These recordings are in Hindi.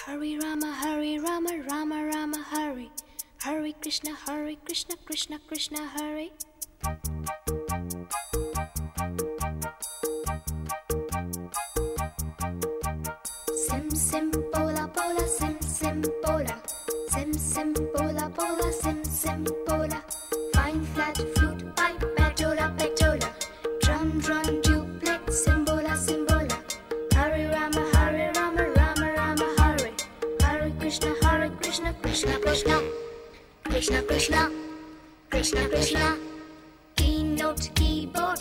Hare Rama, Rama Rama, Hare. Hare Krishna, Krishna Krishna, Hare. Sim sim bola bola, sim sim bola. Sim sim bola bola, sim sim bola. Fine flat flute pipe, patola patola. Drum drum duplex, simbola simbola. Hare Rama, Rama Rama, Hare. Hare Krishna, Krishna Krishna. Krishna Krishna, Krishna Krishna. Keynote keyboard.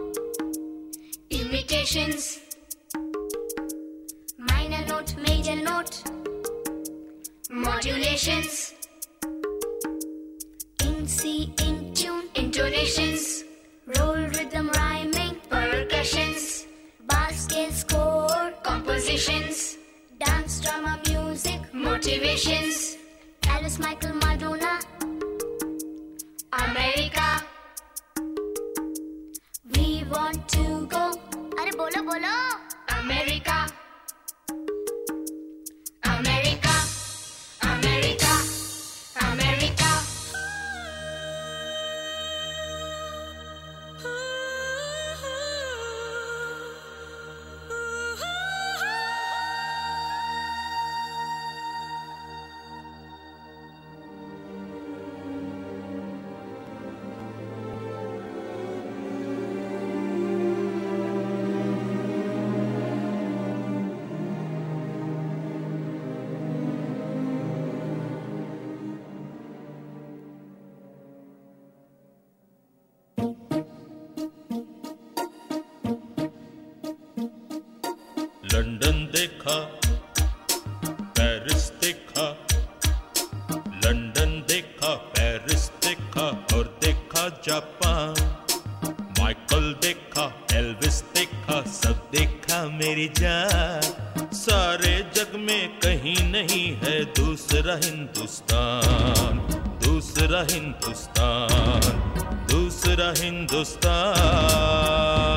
Imitations. Minor note, major note. Modulations. In C, in tune, intonations. Roll rhythm, rhyming, percussions. Bar scale, score, compositions. Dance, drama, music, motivations. Alice, Michael, Madonna. America. We want to go. Arey bolo bolo. America. America. America. America. London देखा, पेरिस देखा, लंदन देखा, पेरिस देखा और देखा जापान। माइकल देखा, एल्विस देखा, सब देखा मेरी जान। सारे जग में कहीं नहीं है दूसरा हिंदुस्तान, दूसरा हिंदुस्तान, दूसरा हिंदुस्तान।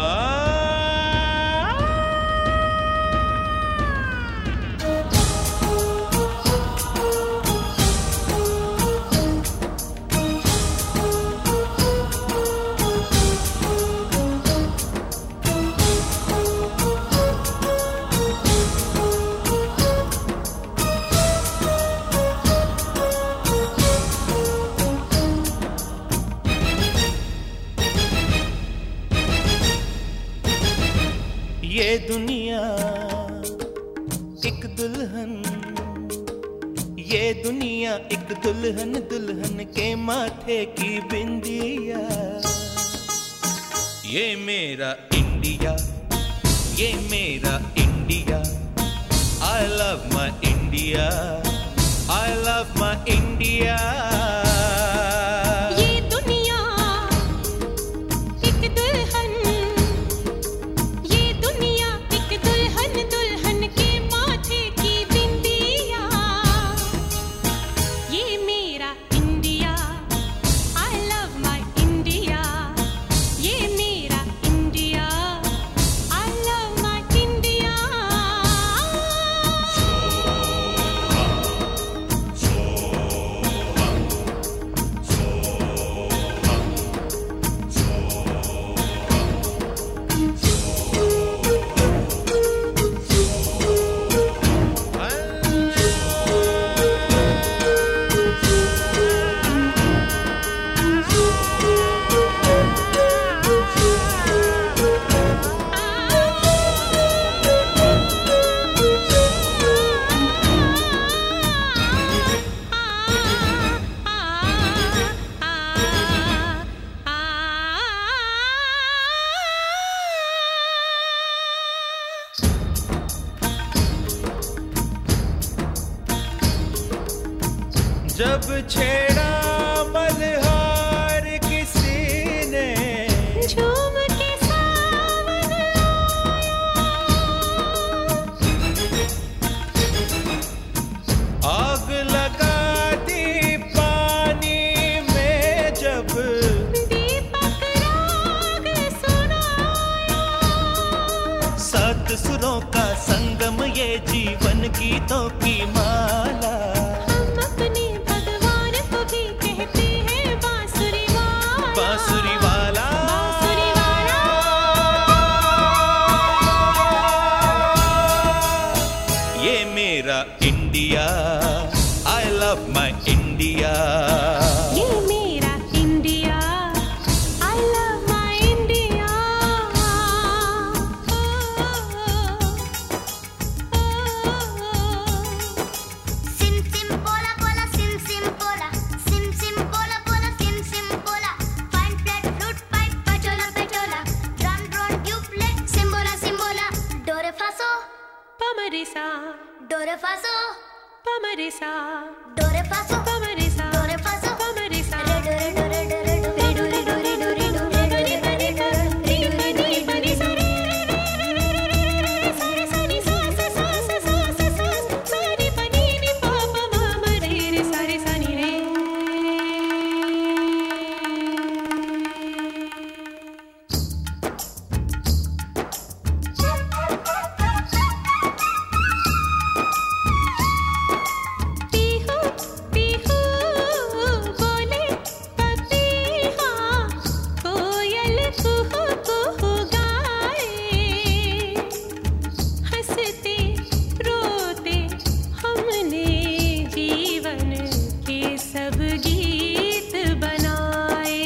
ये दुनिया एक दुल्हन, ये दुनिया एक दुल्हन, दुल्हन के माथे की बिंदिया। ये मेरा इंडिया, ये मेरा India. I love my India, I love my India। जब छेड़ा मल्हार किसी ने, झूम के सावन आग लगा दी पानी में, जब दीपक राग सुनाया। सात सुरों का संगम ये जीवन गीतों की माला। हम अपने भगवान को भी कहते हैं बांसुरी वाला, बांसुरी वाला, बांसुरी वाला। ये मेरा India, I love my India। ये मेरा India, I love my India। Sim sim bola bola, sim sim bola, sim sim bola bola, sim sim bola. Fine flat flute pipe, pachola pachola, drum drone tubeless, simbola simbola. Do re fa so, Pamarisa, do re fa so, pamarisa, do re fa so, pamarisa, do re fa so. pamarisa. Re do re do re do re do, re do re do re do re do, re do re do re do, re do re do re do re do. पीहू पीहू बोले पपीहा, कोयल कुहू कुहू गाए। हंसते रोते हमने जीवन के सब गीत बनाए।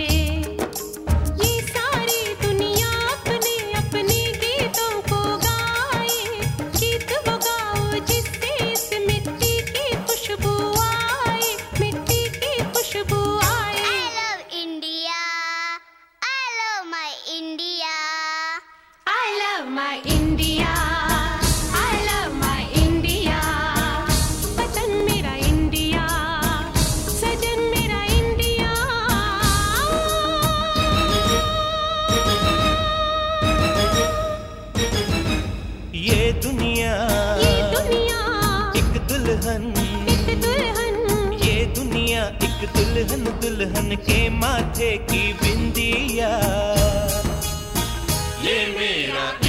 ये सारी दुनिया अपने अपने गीतों को गाए। गीत वो गाओ जिससे इस मिट्टी की खुशबू आए, मिट्टी की खुशबू आए। I love India. I love my India. I love my India, I love my India। वतन मेरा इंडिया, सजन मेरा इंडिया। ये दुनिया एक दुल्हन, एक दुल्हन, ये दुनिया एक दुल्हन, दुल्हन के माथे की बिंदिया। ये मेरा